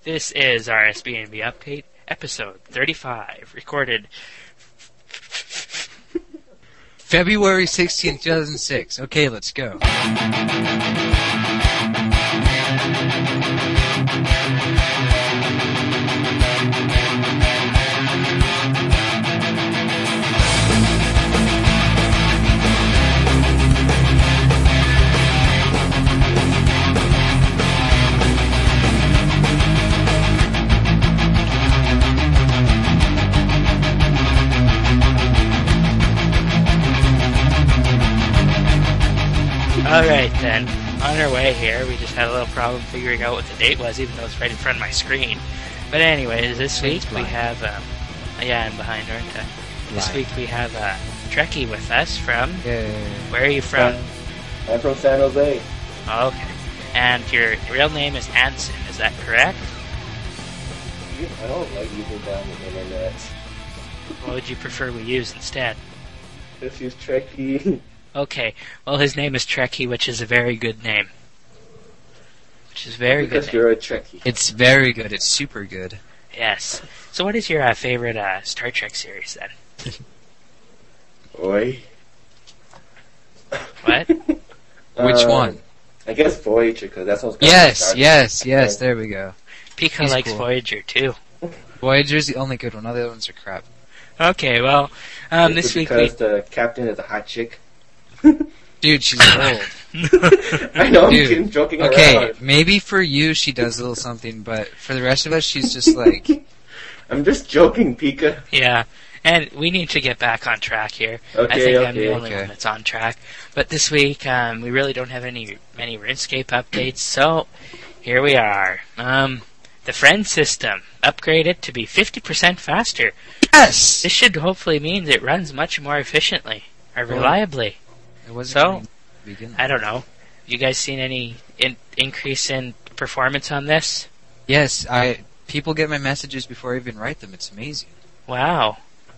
This is our SBNB Update, episode 35, recorded February 16th, 2006. Okay, let's go. Alright then, on our way here, we just had a little problem figuring out what the date was, even though it's right in front of my screen. But anyways, this week we have, yeah, I'm behind, aren't I? This week we have Trekkie with us from, where are you from? I'm from San Jose. Oh, okay. And your real name is Anson, is that correct? I don't like using down the internet. What would you prefer we use instead? Let's use Trekkie. Okay, well his name is Trekkie, which is a very good name. Which is very good. Because you're a Trekkie. It's very good. It's super good. Yes. So what is your favorite Star Trek series then? Boy. What? Which one? I guess Voyager, because that's what's Yes, there we go. Pika He's likes cool. Voyager too. Voyager's the only good one. All the other ones are crap. Okay, well, this week because the captain is a hot chick. Dude, she's old. I know, Dude, I'm joking okay, around. maybe for you she does a little something, but for the rest of us she's just like... I'm just joking, Pika. Yeah, and we need to get back on track here. Okay, I think I'm the okay. only one that's on track. But this week, we really don't have many RuneScape updates, so here we are. The friend system upgraded to be 50% faster. Yes! This should hopefully mean that it runs much more efficiently, or reliably. It wasn't So, going to begin. I don't know. You guys seen any increase in performance on this? Yes, people get my messages before I even write them. It's amazing. Wow.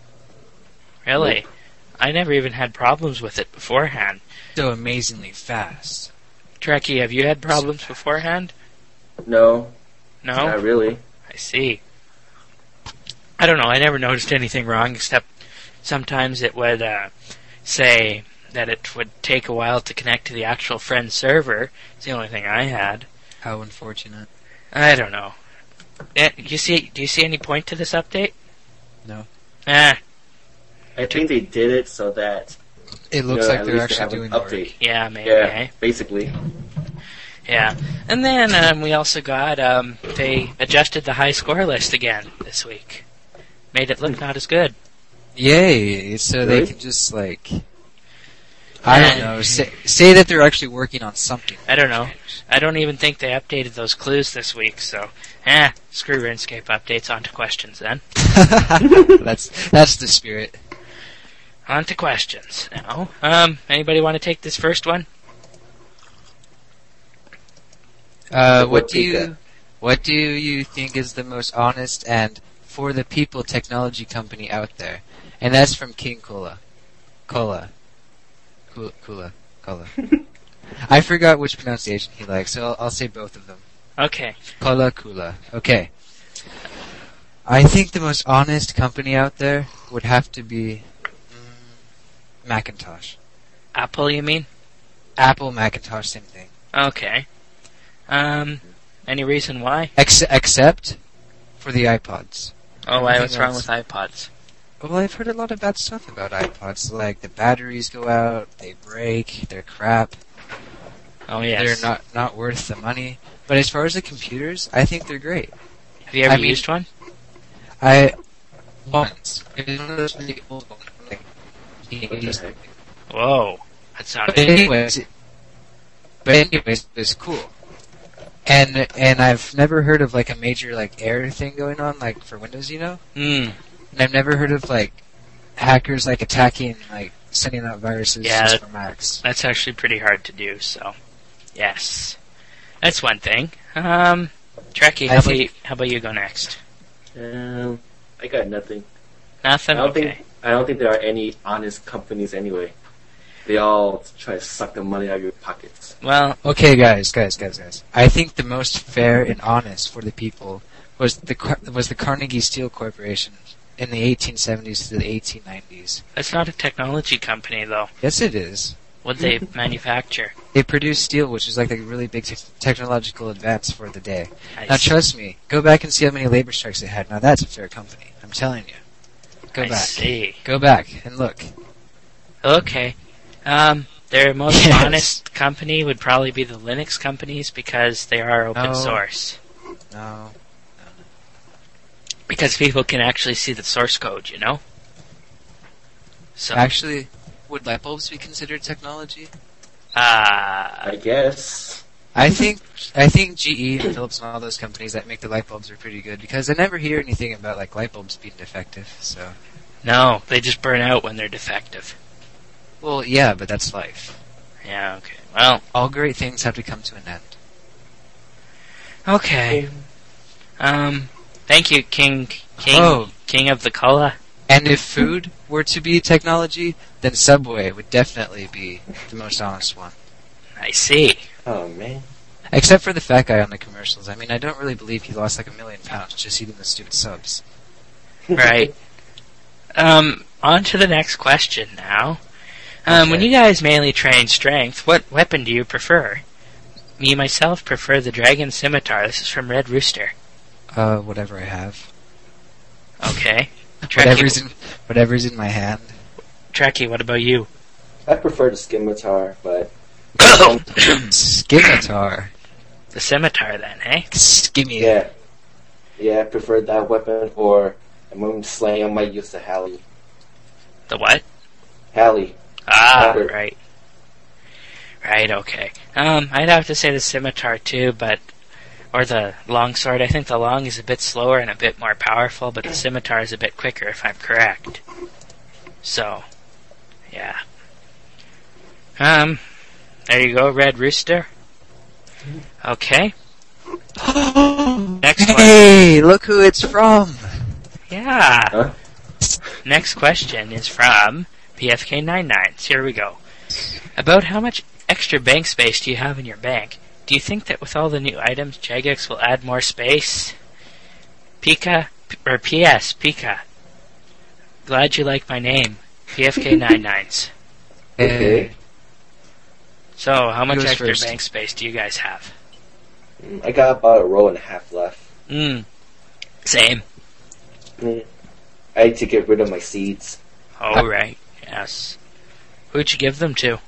Really? I never even had problems with it beforehand. So amazingly fast. Trekkie, have you had problems beforehand? No, No? not really. I see. I don't know. I never noticed anything wrong, except sometimes it would say that it would take a while to connect to the actual friend server. It's the only thing I had. How unfortunate. I don't know. Do you see any point to this update? No. Ah, I think they did it so that It looks at like they're least actually have an doing the work. update. yeah, maybe, Yeah, eh? basically. Yeah. And then we also got, they adjusted the high score list again this week. Made it look not as good. Yay! So they Really? can just like... I don't know. Say that they're actually working on something. I don't know. I don't even think they updated those clues this week, so... screw RuneScape updates, on to questions then. That's the spirit. On to questions now. Anybody want to take this first one? What do you think is the most honest and for the people technology company out there? And that's from King Kula. Kula. I forgot which pronunciation he likes, so I'll say both of them. Okay. Kula. Okay. I think the most honest company out there would have to be Macintosh. Apple, you mean? Apple, Macintosh, same thing. Okay. Any reason why? Except for the iPods. Oh, why? Everything What's wrong else- with iPods? Well, I've heard a lot of bad stuff about iPods. Like, the batteries go out, they break, they're crap, Oh, yes. they're not worth the money. But as far as the computers, I think they're great. Have you ever I mean- used one? Once. It was one of those really old ones, like, the 80s. Whoa. That sounded... But anyways, it's cool. And I've never heard of like a major like error thing going on like for Windows, you know? Hmm. And I've never heard of like hackers like attacking like sending out viruses just for Macs. That's actually pretty hard to do, so... Yes. That's one thing. Trekkie, how about you go next? I got nothing. Nothing? I Okay. don't think there are any honest companies anyway. they all try to suck the money out of your pockets. Well, Okay, guys. I think the most fair and honest for the people was the Carnegie Steel Corporation in the 1870s to the 1890s. that's not a technology company, though. Yes, it is. What they manufacture. They produced steel, which is like a really big technological advance for the day. I Now, see. trust me. Go back and see how many labor strikes they had. Now, that's a fair company. I'm telling you. Go I back. see. Go back and look. Okay. Their most Yes. honest company would probably be the Linux companies because they are open No. source. No. Because people can actually see the source code, you know? So, Actually, would light bulbs be considered technology? I guess. I think GE and Philips and all those companies that make the light bulbs are pretty good because I never hear anything about like light bulbs being defective. So, no, they just burn out when they're defective. well, yeah, but that's life. Yeah, okay. Well, All great things have to come to an end. okay. Thank you, King Oh. King of the Cola. And if food were to be technology, then Subway would definitely be the most honest one. I see. Oh man. Except for the fat guy on the commercials. I mean, I don't really believe he lost like 1 million pounds just eating the stupid subs. Right. On to the next question now. When Okay. you guys mainly train strength, what weapon do you prefer? Me, myself, prefer the Dragon Scimitar. This is from Red Rooster. Whatever I have. Okay. Whatever's in my hand. Trekkie, what about you? I prefer the scimitar, but Scimitar. The Scimitar, then, eh? Skimmy. yeah, I prefer that weapon. Or among slang, I might use the Halley. The what? Halley. Ah, Robert. right. Right, okay. I'd have to say the Scimitar, too, or the longsword. I think the long is a bit slower and a bit more powerful, but the Scimitar is a bit quicker, if I'm correct. So, yeah. There you go, Red Rooster. Okay. Next one. Hey, look who it's from. Yeah. Huh? Next question is from PFK99. Here we go. About how much extra bank space do you have in your bank? Do you think that with all the new items, Jagex will add more space? Pika, or PS, Pika. Glad you like my name. PFK99s. Okay. So, how much Goes extra first. bank space do you guys have? I got about a row and a half left. Same. I had to get rid of my seeds. Oh, right. Yes. Who'd you give them to?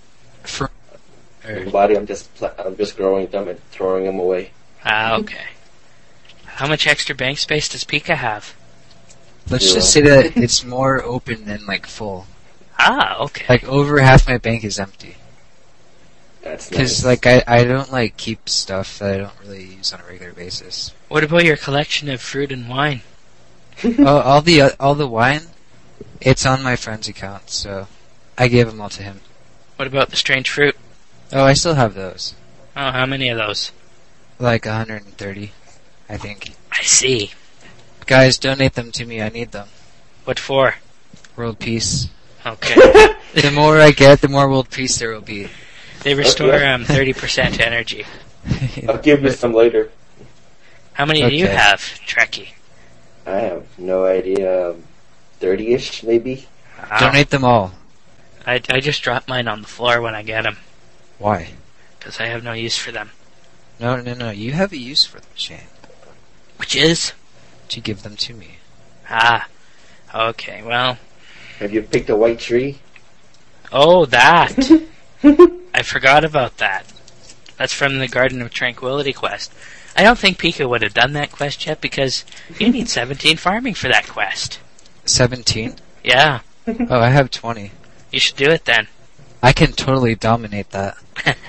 Nobody. I'm just growing them and throwing them away. Ah, okay. How much extra bank space does Pika have? Let's just say that it's more open than like full. Ah, okay. Like over half my bank is empty. That's Because nice. like I don't like keep stuff that I don't really use on a regular basis. What about your collection of fruit and wine? Oh, all the wine, it's on my friend's account, so I gave them all to him. What about the strange fruit? Oh, I still have those. Oh, how many of those? Like 130, I think. I see. Guys, donate them to me. I need them. What for? World peace. Okay. The more I get, the more world peace there will be. They restore Okay. 30% energy. I'll give you some later. How many do you Okay. have, Trekkie? I have no idea. 30-ish, maybe? Wow. Donate them all. I just drop mine on the floor when I get them, Why? because I have no use for them. No. You have a use for them, Shane. Which is? To give them to me. Ah. Okay, well. Have you picked a white tree? Oh, that. I forgot about that. That's from the Garden of Tranquility quest. I don't think Pika would have done that quest yet because you need 17 farming for that quest. 17? Yeah, Oh, I have 20. you should do it then. I can totally dominate that.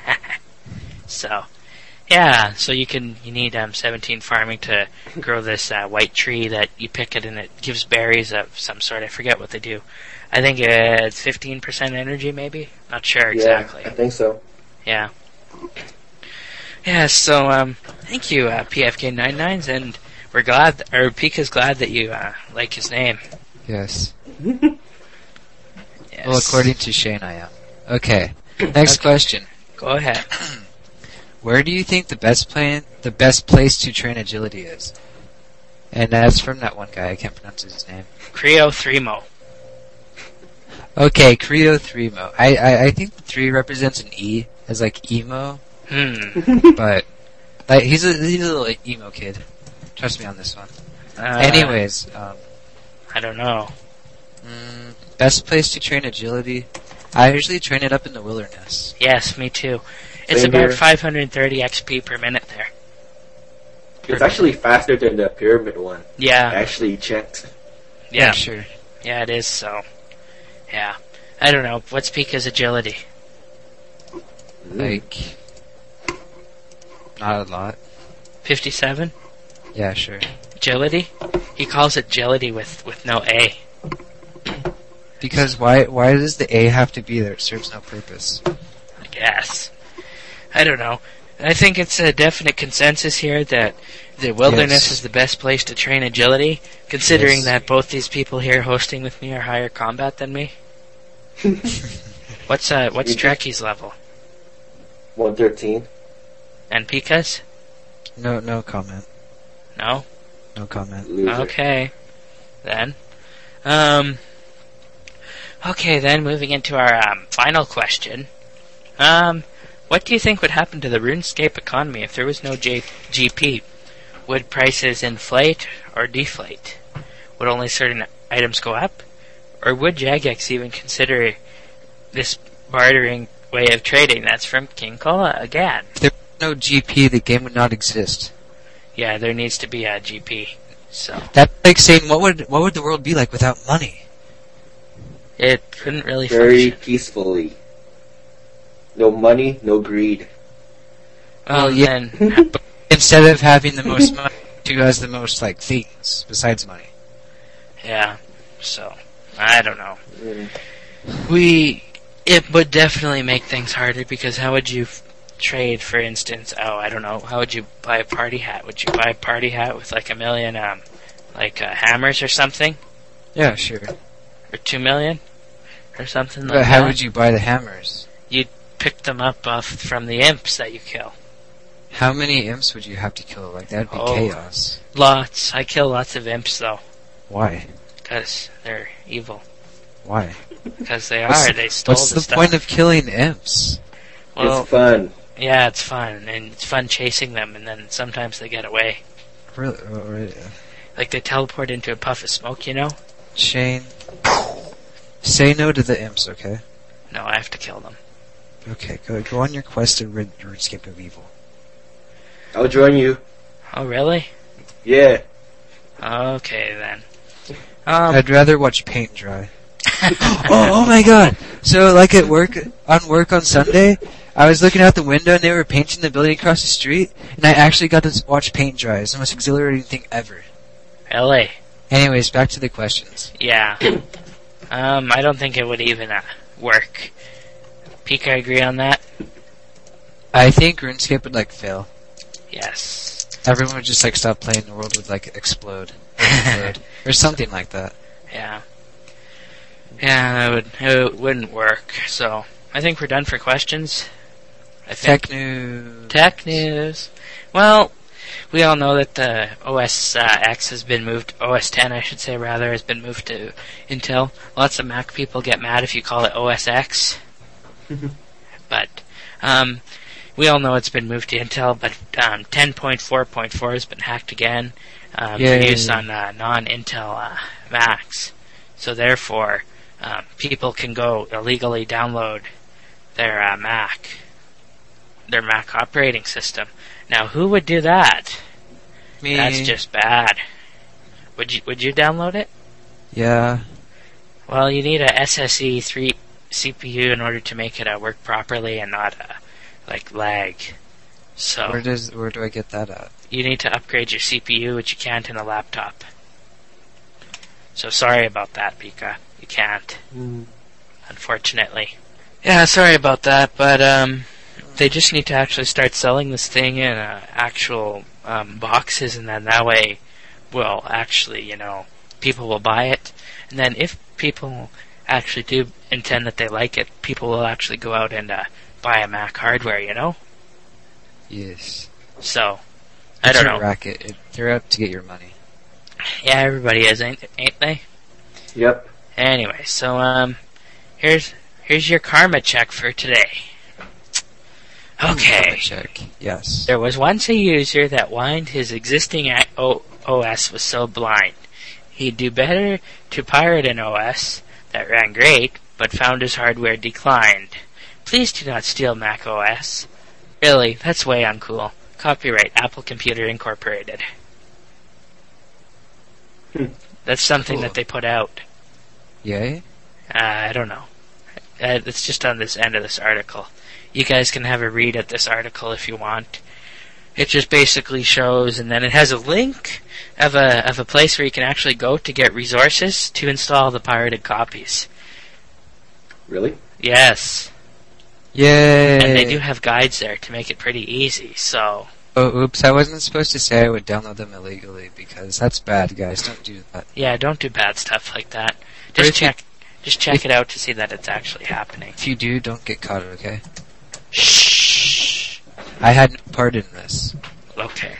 So, yeah, so you need 17 farming to grow this white tree that you pick it and it gives berries of some sort. I forget what they do. I think it's 15% energy, maybe? Not sure exactly. Yeah, I think so. Yeah. Yeah, so, thank you, PFK99s, and we're glad, or Pika's glad that you, like his name. Yes. Yes. Well, according to Shane, I am. Okay. Next question. Go ahead. Where do you think the best place to train agility is? And that's from that one guy. I can't pronounce his name. Creo 3mo. Okay, Creo 3mo. I think the 3 represents an E as like emo. But like he's a little emo kid. Trust me on this one. Anyways, I don't know. Best place to train agility? I usually train it up in the wilderness. Yes, me too. It's Same about here. 530 XP per minute there. It's actually faster than the pyramid one. I Yeah, actually checked. yeah, Sure. yeah, it is. So, yeah, I don't know. What's Pika's agility? Like, not a lot. 57 Yeah, sure. agility. He calls it agility with no A. Because why does the A have to be there? It serves no purpose. I guess. I don't know. I think it's a definite consensus here that the wilderness Yes. is the best place to train agility, considering Yes. that both these people here hosting with me are higher combat than me. What's Trekkie's level? 113. And Pika's? No comment. No? No comment. Loser. Okay. Then. Okay, then moving into our final question. What do you think would happen to the RuneScape economy if there was no GP? Would prices inflate or deflate? Would only certain items go up? Or would Jagex even consider this bartering way of trading? That's from King Cola again. If there was no GP, the game would not exist. Yeah, there needs to be a GP. So That's like saying, what would the world be like without money? it couldn't really Very function. peacefully. No money, no greed. Well, yeah. then, Instead of having the most money, who has the most like things besides money? yeah. So I don't know. Mm. It would definitely make things harder because how would you trade, for instance? Oh, I don't know. How would you buy a party hat? Would you buy a party hat with like 1 million, hammers or something, Yeah, sure. or 2 million, or something like But how that? would you buy the hammers? Pick them up off from the imps that you kill? How many imps would you have to kill? Like, that'd be Oh. chaos. Lots. I kill lots of imps though, Why? because they're evil. Why? Because they What's- are. They stole What's the the stuff. point of killing imps? Well, It's fun. yeah, it's fun, and it's fun chasing them, and then sometimes they get away. Really? Like they teleport into a puff of smoke, you know? Shane, say no to the imps, okay? No, I have to kill them. Okay, go on your quest to rid RuneScape of evil. I'll join you. Oh, really? Yeah. Okay, then. I'd rather watch paint dry. oh my god! So, like at work on Sunday, I was looking out the window and they were painting the building across the street, and I actually got to watch paint dry. It's the most exhilarating thing ever. Really? Anyways, back to the questions. Yeah. I don't think it would even work. Pika, agree on that? I think RuneScape would like fail. Yes. Everyone would just like stop playing. The world would like explode, or something like that. Yeah. Yeah, it wouldn't work. So, I think we're done for questions. I think. Tech news. Tech news. Well, we all know that the OS X has been moved, OS 10 I should say rather, has been moved to Intel. Lots of Mac people get mad if you call it OS X. But, we all know it's been moved to Intel, but 10.4.4 has been hacked again for use on non-Intel Macs. So therefore, people can go illegally download their Mac operating system. Now, who would do that? Me. That's just bad. Would you download it? Yeah. Well, you need a SSE 3 CPU in order to make it work properly and not lag. So Where do I get that at? you need to upgrade your CPU, which you can't in a laptop. So sorry about that, Pika. You can't, unfortunately. Yeah, sorry about that, but they just need to actually start selling this thing in actual boxes, and then that way, well, actually, people will buy it. And then if people actually do intend that they like it, people will actually go out and buy a Mac hardware, you know? Yes. So, I don't know. Racket. They're out to get your money. Yeah, everybody is, ain't they? Yep. Anyway, so here's your karma check for today. Okay. Karma check. Yes. There was once a user that whined his existing OS was so blind. He'd do better to pirate an OS that ran great, but found his hardware declined. Please do not steal Mac OS. Really, that's way uncool. Copyright Apple Computer Incorporated. That's something that they put out. Yay? I don't know. It's just on this end of this article. You guys can have a read at this article if you want. It just basically shows, and then it has a link of a place where you can actually go to get resources to install the pirated copies. Really? Yes. Yay! And they do have guides there to make it pretty easy, so... Oh, oops, I wasn't supposed to say I would download them illegally, because that's bad, guys. Don't do that. Yeah, don't do bad stuff like that. Just check it out to see that it's actually happening. If you do, don't get caught, okay? Shh. I had no part in this. Okay.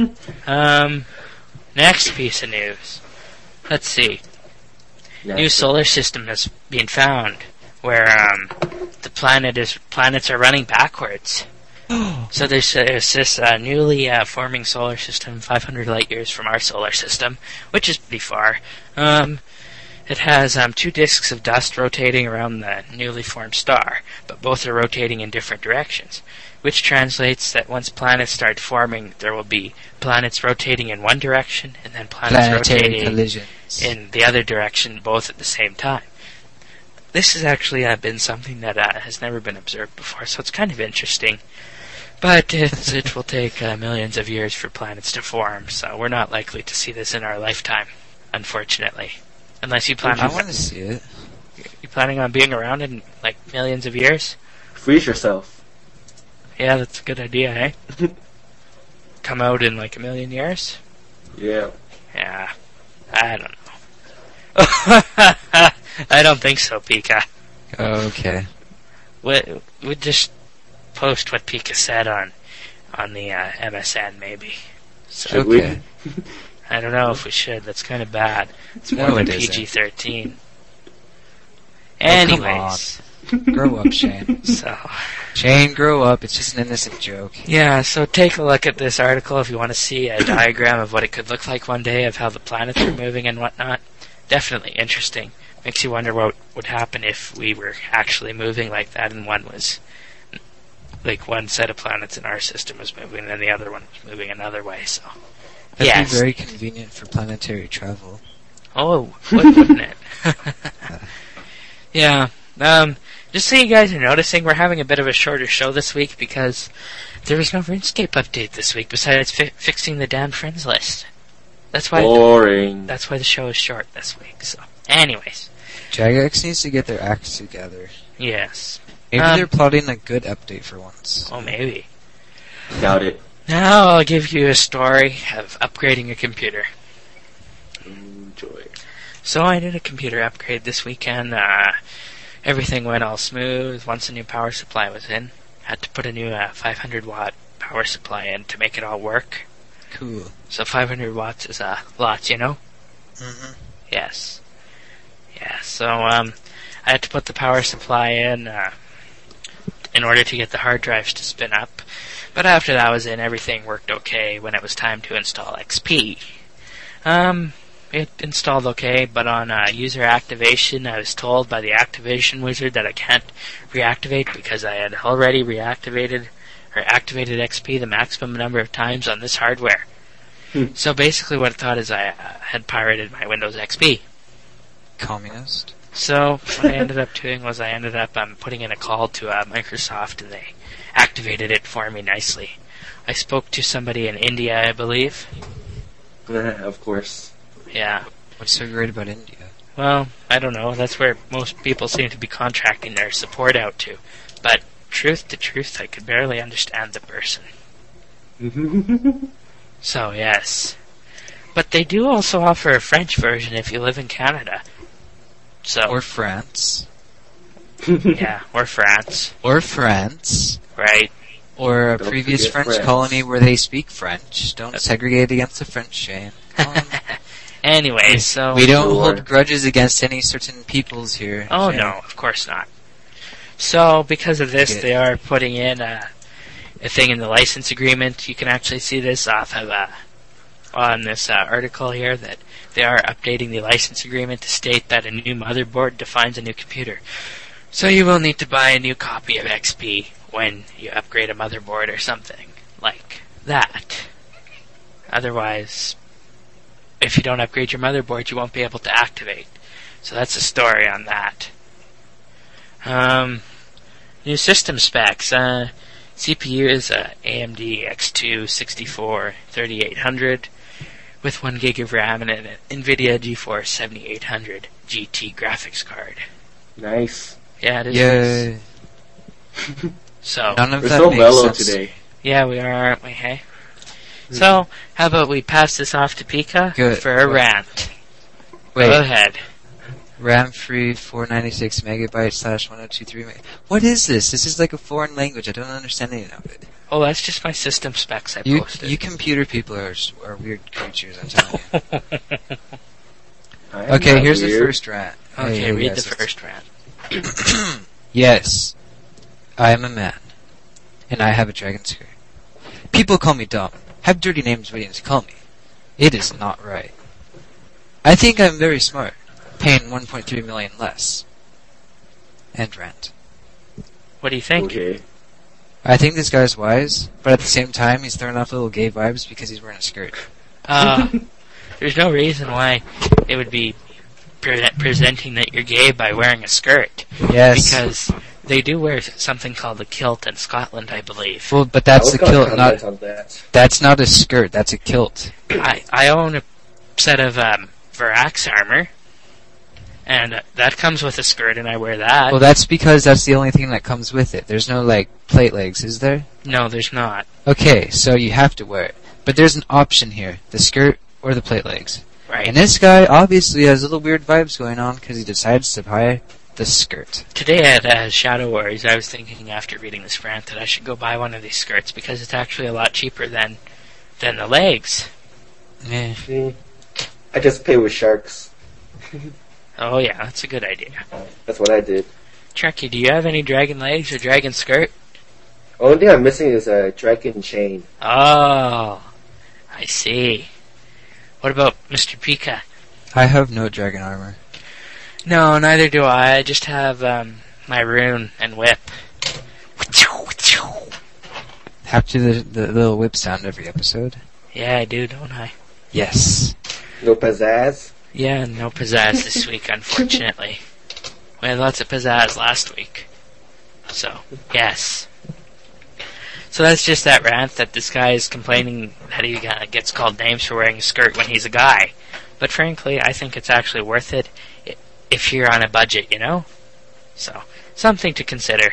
Next piece of news. Let's see. New solar system has been found where the planets are running backwards. So there's this newly forming solar system 500 light years from our solar system, which is pretty far. It has 2 disks of dust rotating around the newly formed star, but both are rotating in different directions, which translates that once planets start forming, there will be planets rotating in one direction and then planets rotating collisions in the other direction, both at the same time. This has actually been something that has never been observed before, so it's kind of interesting. But it will take millions of years for planets to form, so we're not likely to see this in our lifetime, unfortunately. Unless you plan on... I want to see it. You planning on being around in, like, millions of years? Freeze yourself. Yeah, that's a good idea, eh? Come out in, like, a million years? Yeah. Yeah. I don't know. I don't think so, Pika. Okay. We just post what Pika said on the MSN, maybe. So, Should we? I don't know if we should. That's kind of bad. It's more No, than it isn't. PG-13. Oh, Anyways. come on. Grow up, Shane. So, Shane, grow up. It's just an innocent joke. yeah, so take a look at this article if you want to see a diagram of what it could look like one day, of how the planets are moving and whatnot. Definitely interesting. Makes you wonder what would happen if we were actually moving like that and one set of planets in our system was moving and then the other one was moving another way, so... That'd be very convenient for planetary travel. Oh, wouldn't it? Yeah. Just so you guys are noticing, we're having a bit of a shorter show this week because there was no RuneScape update this week besides fixing the damn friends list. That's why. Boring. That's why the show is short this week. So, anyways. Jagex needs to get their acts together. Yes. Maybe they're plotting a good update for once. Oh, maybe. Doubt it. Now I'll give you a story of upgrading a computer. Enjoy. So I did a computer upgrade this weekend. Everything went all smooth. Once a new power supply was in, had to put a new 500 watt power supply in to make it all work. Cool. So 500 watts is a lot, you know? Mm-hmm. Yes. Yeah, so I had to put the power supply in order to get the hard drives to spin up. But after that was in, everything worked okay when it was time to install XP. It installed okay, but on user activation, I was told by the activation wizard that I can't reactivate because I had already activated XP the maximum number of times on this hardware. So basically what I thought is I had pirated my Windows XP. Communist. So what I ended up doing was I ended up putting in a call to Microsoft, and they activated it for me nicely. I spoke to somebody in India, I believe. Of course. Yeah. What's so great about India? Well, I don't know. That's where most people seem to be contracting their support out to. But truth to truth, I could barely understand the person. So, yes. But they do also offer a French version if you live in Canada. So Or France. yeah, or France. Or France. Right. Or a Don't previous forget French France. colony where they speak French. Don't segregate against the French, Shane. Anyway, so... We don't Sure. hold grudges against any certain peoples here. Oh, Shane. no, of course not. So, because of this, Good. they are putting in a thing in the license agreement. You can actually see this off of on this article here, that they are updating the license agreement to state that a new motherboard defines a new computer. So you will need to buy a new copy of XP when you upgrade a motherboard or something like that. Otherwise, if you don't upgrade your motherboard, you won't be able to activate. So that's the story on that. New system specs. CPU is a AMD X2 64-3800 with 1 gig of RAM and an NVIDIA GeForce 7800 GT graphics card. Nice. Yeah, it is. Yay. So, None of We're that so makes mellow sense. today. yeah, we are, aren't we, hey? So, how about we pass this off to Pika Good. for a rant? Wait, Go ahead. RAM free 496 megabytes / 1023 meg. What is this? This is like a foreign language. I don't understand any of it. Oh, that's just my system specs I You posted. computer people are weird creatures, I'm telling you. I am Okay, not here's the weird. first rant. Okay, Hey, read guys, the first rant. Yes, I am a man, and I have a dragon skirt. People call me dumb, have dirty names waiting to call me. It is not right. I think I'm very smart, paying 1.3 million less. End rant. What do you think? Okay. I think this guy's wise, but at the same time, he's throwing off little gay vibes because he's wearing a skirt. There's no reason why it would be presenting that you're gay by wearing a skirt. Yes. Because they do wear something called a kilt in Scotland, I believe. Well, but that's I a was gonna kilt, comment not on that. that's not a skirt. That's a kilt. I own a set of Varax armor, and that comes with a skirt, and I wear that. Well, that's because that's the only thing that comes with it. There's no like plate legs, is there? No, there's not. Okay, so you have to wear it. But there's an option here: the skirt or the plate legs. Right. And this guy obviously has little weird vibes going on because he decides to buy the skirt. Today at Shadow Warriors, I was thinking after reading this rant that I should go buy one of these skirts because it's actually a lot cheaper than the legs. Yeah. I just play with sharks. Oh yeah, that's a good idea. That's what I did. Trekkie, do you have any dragon legs or dragon skirt? Only thing I'm missing is a dragon chain. Oh, I see. What about Mr. Pika? I have no dragon armor. No, neither do I. I just have my rune and whip. Have to the little whip sound every episode. Yeah, I do, don't I? Yes. No pizzazz. Yeah, no pizzazz this week, unfortunately. We had lots of pizzazz last week. So, yes. So that's just that rant that this guy is complaining that he gets called names for wearing a skirt when he's a guy. But frankly, I think it's actually worth it if you're on a budget, you know? So, something to consider.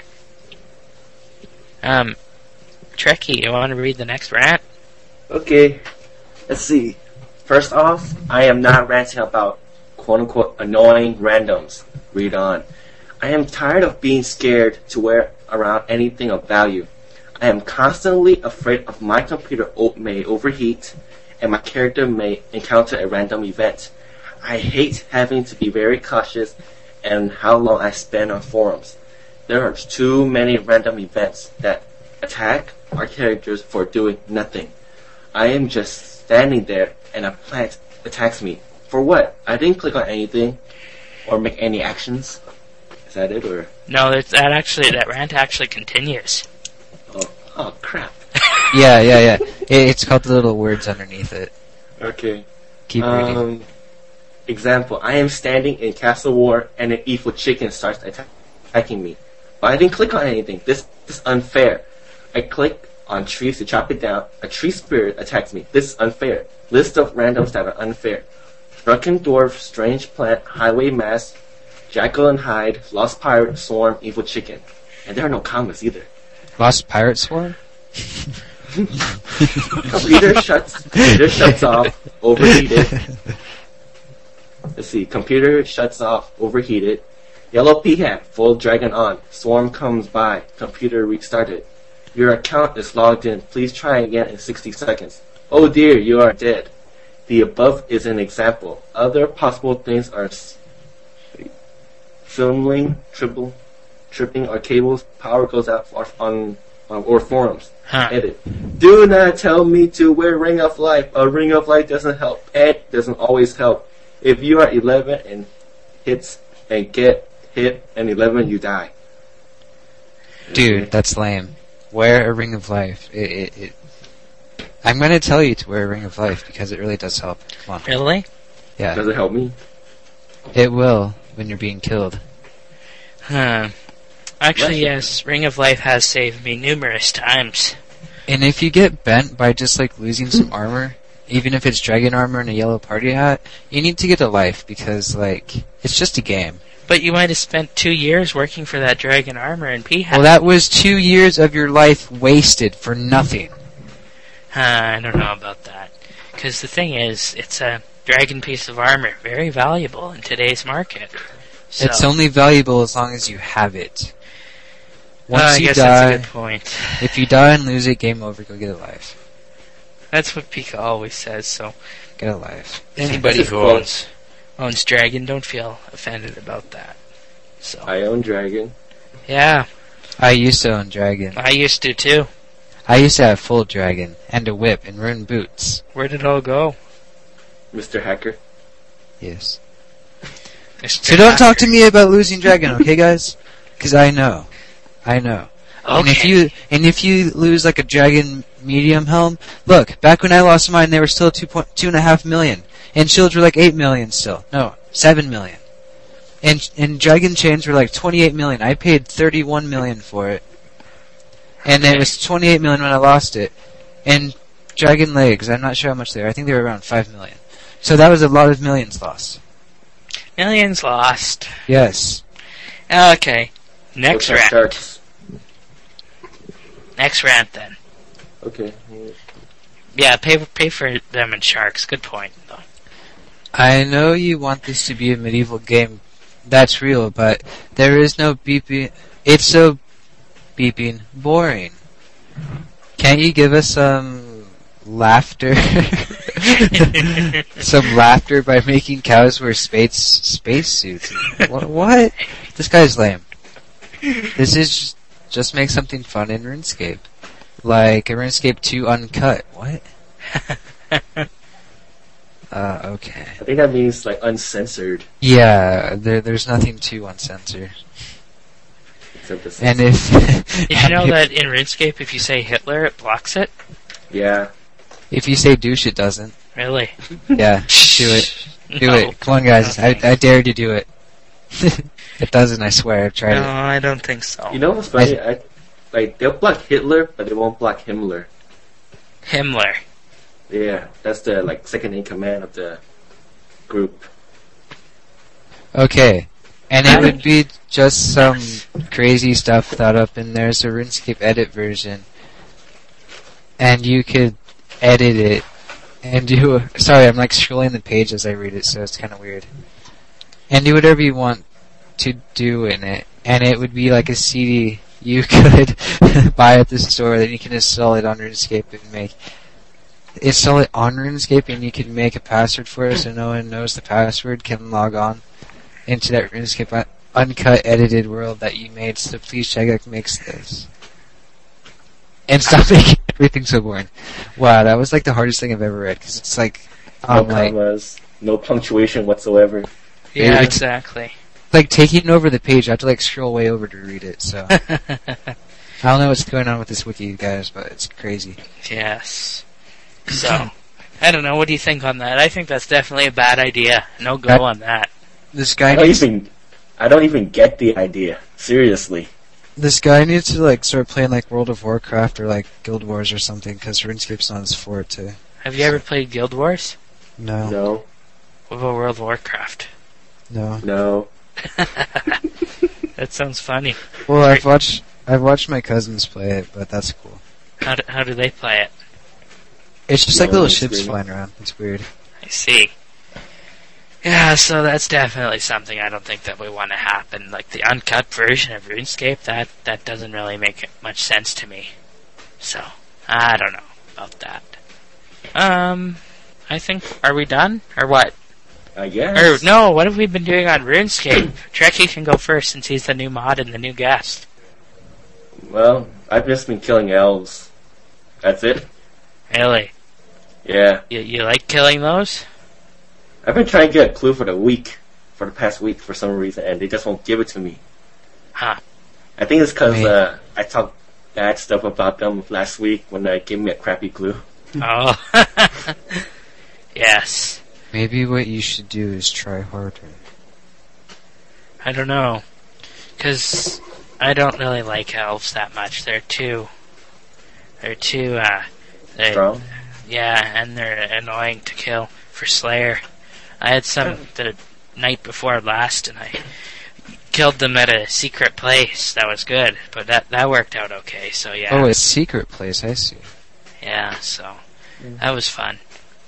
Trekkie, you want to read the next rant? Okay. Let's see. First off, I am not ranting about quote-unquote annoying randoms. Read on. I am tired of being scared to wear around anything of value. I am constantly afraid of my computer may overheat and my character may encounter a random event. I hate having to be very cautious and how long I spend on forums. There are too many random events that attack our characters for doing nothing. I am just standing there and a plant attacks me. For what? I didn't click on anything or make any actions. Is that it or? No, that rant actually continues. Oh crap. Yeah. It's called the little words underneath it. Okay. Keep reading. Example, I am standing in Castle War and an evil chicken starts attacking me. But I didn't click on anything. This is unfair. I click on trees to chop it down. A tree spirit attacks me. This is unfair. List of randoms that are unfair. Drunken Dwarf, Strange Plant, Highway Mass, Jackal and Hyde, Lost Pirate, Swarm, Evil Chicken. And there are no commas either. Lost Pirate Swarm? Computer shuts off, overheated. Let's see. Computer shuts off, overheated. Yellow Peahat, full dragon on. Swarm comes by. Computer restarted. Your account is logged in. Please try again in 60 seconds. Oh dear, you are dead. The above is an example. Other possible things are filming, tripping, or cables. Power goes out or forums. Edit. Do not tell me to wear Ring of Life. A Ring of Life doesn't help. Ed doesn't always help. If you are 11 and get hit and 11, you die. Dude, that's lame. Wear a Ring of Life. I'm going to tell you to wear a Ring of Life because it really does help. Come on. Really? Yeah. Does it help me? It will when you're being killed. Actually, yes. Ring of Life has saved me numerous times. And if you get bent by just like losing some armor, even if it's dragon armor and a yellow party hat, you need to get a life because like it's just a game. But you might have spent 2 years working for that dragon armor and Peahat. Well, that was 2 years of your life wasted for nothing. I don't know about that. Because the thing is, it's a dragon piece of armor. Very valuable in today's market. So, it's only valuable as long as you have it. Once I you guess die, that's a good point. if you die and lose it, game over, go get a life. That's what Pika always says, so Get a life. anybody who owns dragon, don't feel offended about that. So I own dragon. yeah, I used to own dragon. I used to too. I used to have full dragon, and a whip, and rune boots. Where did it all go? Mr. Hacker. Yes. Mr. So don't talk to Hacker. me about losing dragon, okay, guys? Because I know. Okay. And if you lose like a dragon medium helm, look, back when I lost mine, they were still 2.5 million, and shields were like 8 million still. No, 7 million. And dragon chains were like 28 million. I paid 31 million for it, and it was 28 million when I lost it. And dragon legs, I'm not sure how much they were. I think they were around 5 million. So that was a lot of millions lost. Millions lost. Yes. Okay. Next Look at rant. sharks. Next rant then. Okay. Yeah, pay for them in sharks. Good point, though. I know you want this to be a medieval game. That's real, but there is no beeping. It's so beeping boring. Can't you give us some laughter? Some laughter by making cows wear space suits. What? This guy's lame. This is just make something fun in RuneScape. Like a RuneScape 2 uncut. What? Okay. I think that means like uncensored. Yeah, there's nothing too uncensored. Except the And censor. if Did you know that in RuneScape, if you say Hitler, it blocks it? Yeah. if you say douche, it doesn't. Really? Yeah, do it. Do No. it. Come on, guys. No, I thanks. dare you to do it. It doesn't, I swear. I've tried No, it. I don't think so. You know what's funny? Like they'll block Hitler, but they won't block Himmler. Himmler. Yeah, that's the like second in command of the group. Okay. And it would be just some crazy stuff thought up, and there's a RuneScape edit version. And you could edit it and do... Sorry, I'm like scrolling the page as I read it, so it's kind of weird. And do whatever you want to do in it. And it would be like a CD you could buy at the store that you can install it on RuneScape and make... Install it on RuneScape and you can make a password for it so no one knows the password, can log on into that RuneScape uncut edited world that you made, so please check out makes this. And stop making everything so boring. Wow, that was like the hardest thing I've ever read, because it's like, No like, commas, no punctuation whatsoever. Yeah, It's- exactly. like taking over the page, I have to like scroll way over to read it, so. I don't know what's going on with this wiki, guys, but it's crazy. Yes. So, I don't know. What do you think on that? I think that's definitely a bad idea. No go That- on that. This I guy don't even get the idea. Seriously. needs to like start playing like World of Warcraft or like Guild Wars or something, because RuneScape's not his forte. Have you ever played Guild Wars? No. No. What about World of Warcraft? No. No. That sounds funny. Well, I've watched my cousins play it, but that's cool. How do they play it? It's just No, like little it's ships weird. flying around. It's weird. I see. Yeah, so that's definitely something I don't think that we want to happen. Like the uncut version of RuneScape, that doesn't really make much sense to me. So, I don't know about that. I think, are we done? Or what? I guess. Or, no, what have we been doing on RuneScape? Trekkie can go first since he's the new mod and the new guest. Well, I've just been killing elves. That's it. Really? Yeah. You like killing those? I've been trying to get a clue for the past week for some reason, and they just won't give it to me. Huh. I think it's because I talked bad stuff about them last week when they gave me a crappy clue. Oh. Yes. Maybe what you should do is try harder. I don't know. Because I don't really like elves that much. They're too Strong? Yeah, and they're annoying to kill for Slayer. I had some the night before last, and I killed them at a secret place. That was good, but that worked out okay, so yeah. Oh, a secret place, I see. Yeah, so that was fun.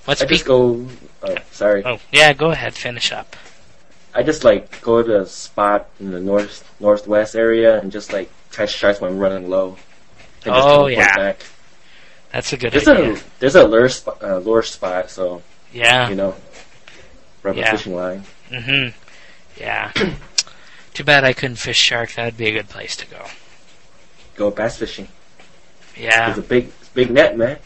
Sorry. Oh, yeah, go ahead, finish up. I just go to a spot in the northwest area and just catch sharks when I'm running low. And just teleport back. That's a good idea. There's a lure spot, so yeah, rub a fishing line. Mhm. Yeah. Too bad I couldn't fish shark. That'd be a good place to go. Go bass fishing. Yeah. It's a big net, man.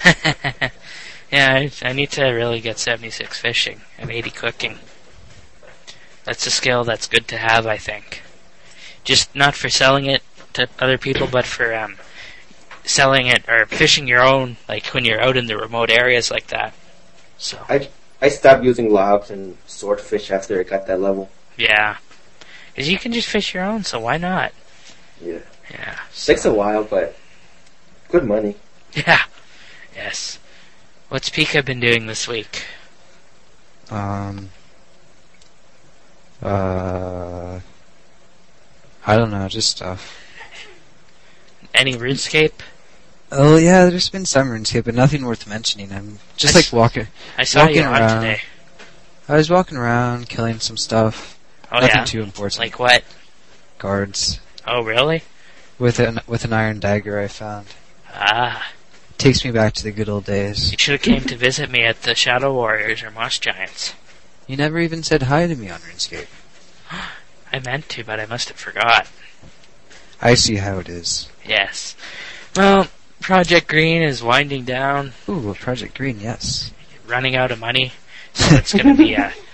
Yeah, I need to really get 76 fishing and 80 cooking. That's a skill that's good to have, I think. Just not for selling it to other people, but for selling it or fishing your own, like when you're out in the remote areas like that. So I stopped using logs and swordfish after I got that level. Yeah. Because you can just fish your own, so why not? Yeah. Yeah. Takes a while, but good money. Yeah. Yes. What's Pika been doing this week? I don't know, just stuff. Any RuneScape? Oh yeah, there's been some RuneScape, but nothing worth mentioning. I'm just walking. I saw you on around today. I was walking around, killing some stuff. Oh, nothing yeah? too important. Like what? Guards. Oh, really? With an iron dagger I found. Ah. Takes me back to the good old days. You should have came to visit me at the Shadow Warriors or Moss Giants. You never even said hi to me on RuneScape. I meant to, but I must have forgot. I see how it is. Yes. Well, Project Green is winding down. Ooh, Project Green, yes. Running out of money. So it's gonna be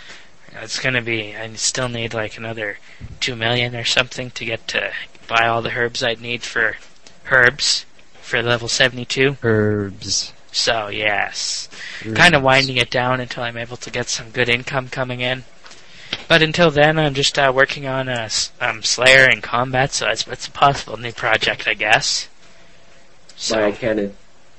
I still need like another 2 million or something to get to buy all the herbs I'd need for herbs for level 72. Herbs. So, yes. Kind of winding it down until I'm able to get some good income coming in. But until then, I'm just working on Slayer and Combat, so it's a possible new project, I guess. So, Buy a cannon.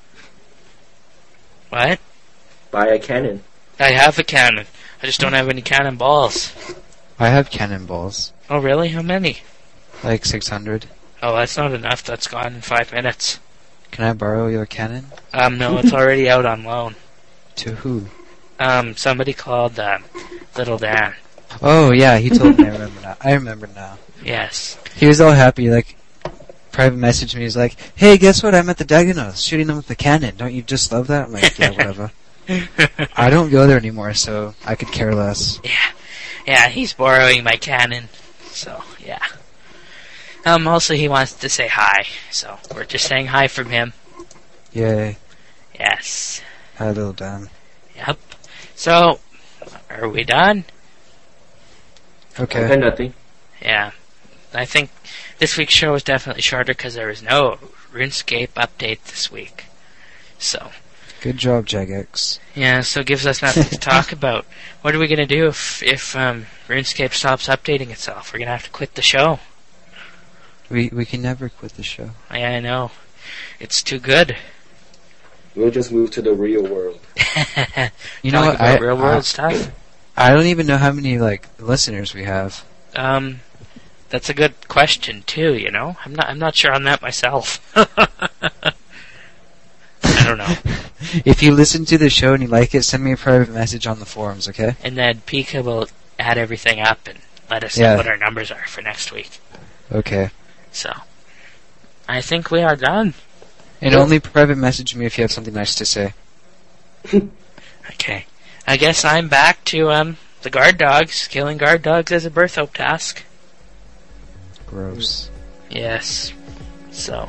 What? Buy a cannon. I have a cannon. I just don't have any cannonballs. I have cannonballs. Oh, really? How many? Like 600. Oh, that's not enough. That's gone in 5 minutes. Can I borrow your cannon? No, it's already out on loan. To who? Somebody called Little Dan. Oh, yeah, he told me. I remember now. Yes. He was all happy, private messaged me. He's like, hey, guess what? I'm at the Dagonos, shooting them with the cannon. Don't you just love that? I'm like, yeah, whatever. I don't go there anymore, so I could care less. Yeah, he's borrowing my cannon. So, yeah. Also, he wants to say hi, so we're just saying hi from him. Yay. Yes. Hi, Little Dan. Yep. So, are we done? Okay. Okay, nothing. Yeah. I think this week's show was definitely shorter because there was no RuneScape update this week. So. Good job, Jagex. Yeah, so it gives us nothing to talk about. What are we going to do if RuneScape stops updating itself? We're going to have to quit the show. We can never quit the show. Yeah, I know. It's too good. We'll just move to the real world. You know what? Real world stuff. I don't even know how many listeners we have. That's a good question too. You know, I'm not sure on that myself. I don't know. If you listen to the show and you like it, send me a private message on the forums, okay? And then Pika will add everything up and let us know what our numbers are for next week. Okay. So, I think we are done. And only private message me if you have something nice to say. Okay. I guess I'm back to the guard dogs, killing guard dogs as a Berthope task. Gross. Yes. So,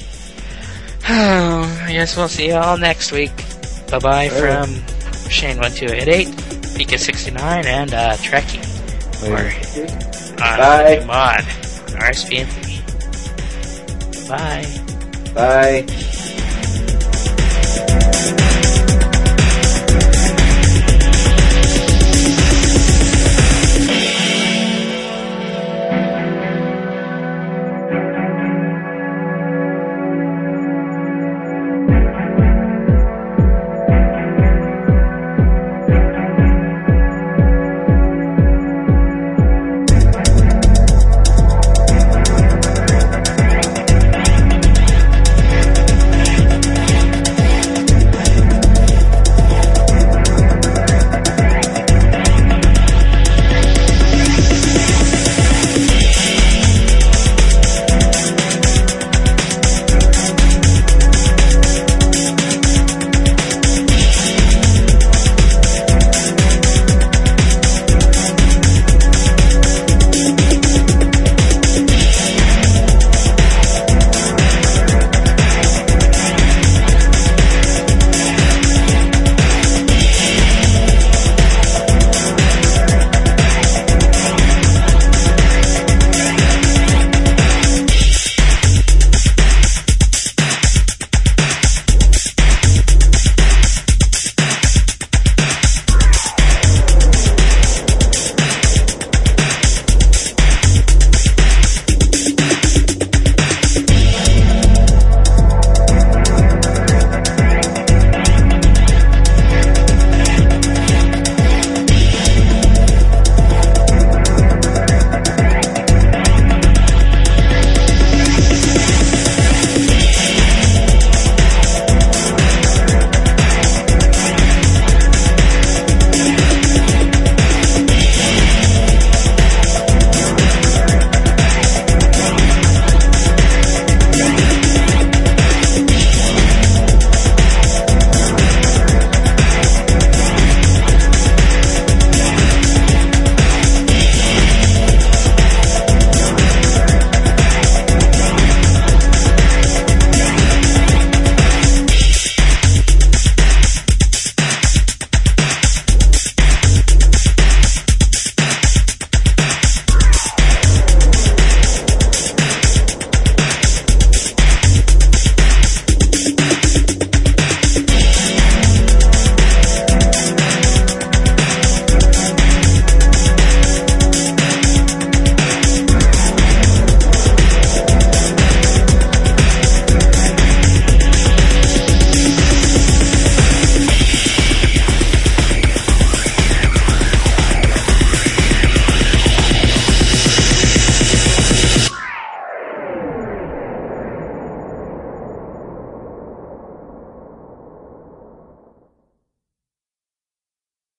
I guess we'll see you all next week. Bye-bye from Shane1288, Pika69, and Trekkie. Bye. Mod. RSPNP. Bye. Bye.